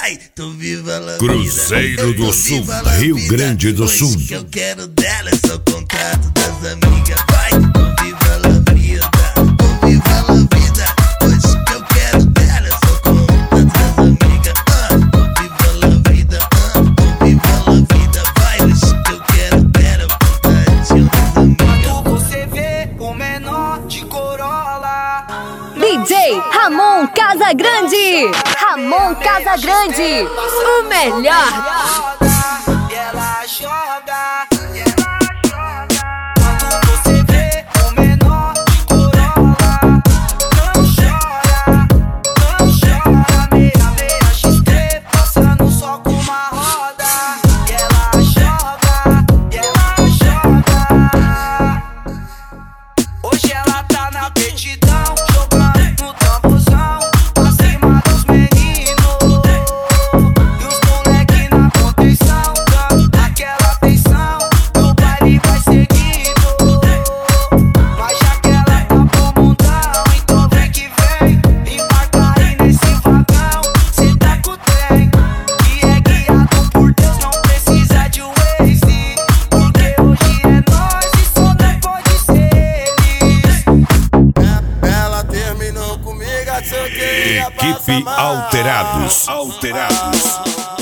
vai, tô viva la vida. Cruzeiro do Sul, Rio Grande do Sul. O que eu quero dela é só o contrato das amigas. Vai, tô viva la vida, tô viva la vida. Hoje o que eu quero dela é só o contrato das amigas. Tô viva la vida, tô viva la vida. Vai, hoje o que eu quero dela é o contratinho das amigas. Quando você vê o menor de Corolla, DJ Ramon Casagrande. Ramon Casagrande, o melhor. e ela joga. Quando você vê o menor de Corolla, não chora, não chora. Meia XT passando só com uma roda. E ela joga, e ela joga. Hoje ela tá na petidão, jogando no tamborzão, acima dos meninos. E os moleque na contenção, dando aquela atenção, o baile vai seguindo. Mas já que ela tá pro mundão, então vem que vem, embarca aí nesse vagão, cê tá com o trem, que é guiado por Deus, não precisa de Waze, porque hoje é nós e só não pode ser eles. Ela terminou comigo, achou que ia passar Equipe mal. Alterados.